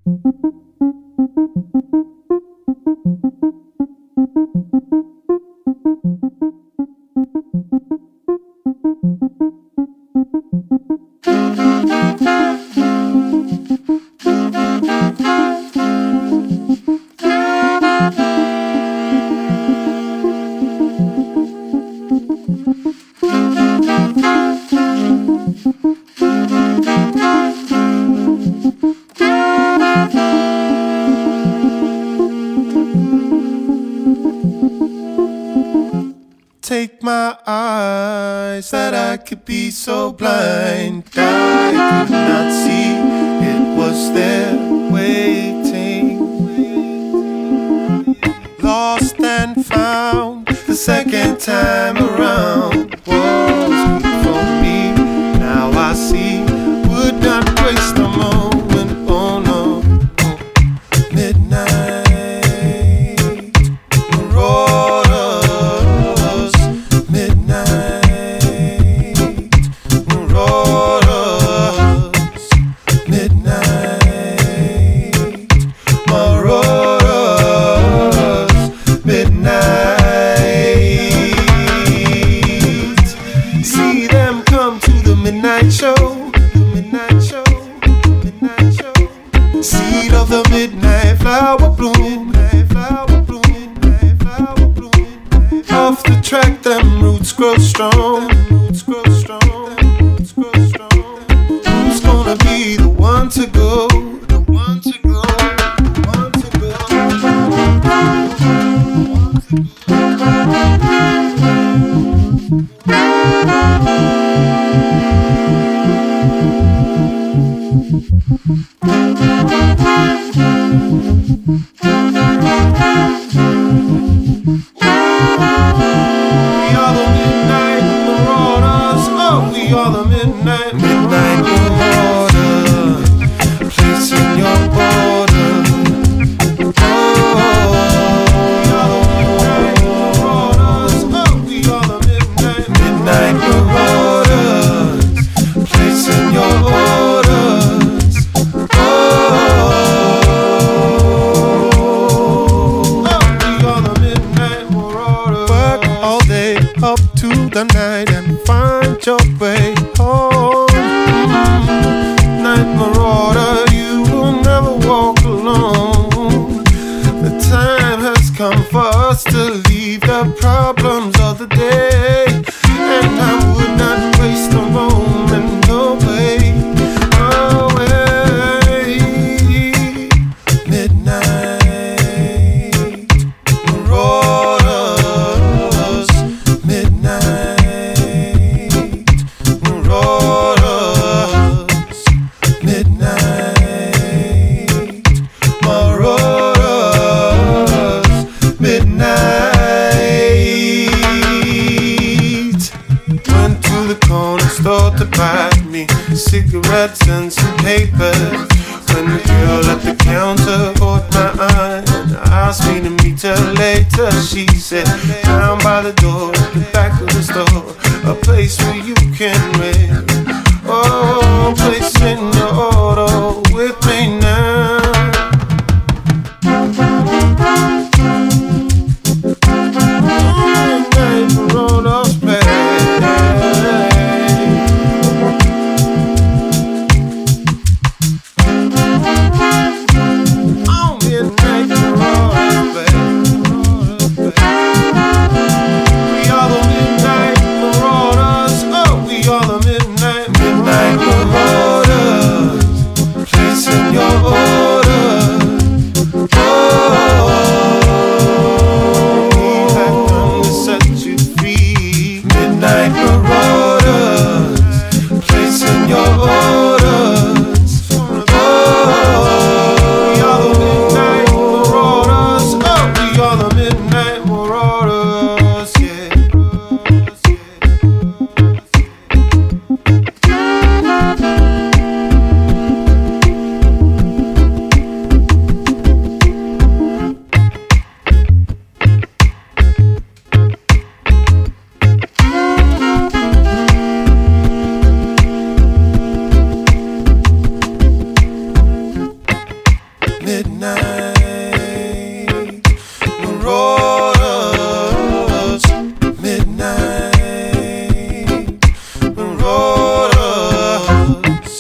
Take my eyes that I could be so blind. I could not see it was there waiting. Lost and found the second time around was for me. Now I see, would not waste a moment. Oh no, midnight. Seed of the midnight flower bloom. Off the track, them roots grow strong. Who's gonna be the one to go? The night and find your way home. Night marauder, you will never walk alone. The time has come for us to leave the problems of the day, and I would not waste a moment. No way, no way. Midnight marauders, midnight. Store to buy me cigarettes and some papers. When the girl at the counter caught my eye and asked me to meet her later, she said, down by the door at the back of the store, a place where you can rent. Oh, place in your auto with me now. midnight. Marauders, midnight. Marauders.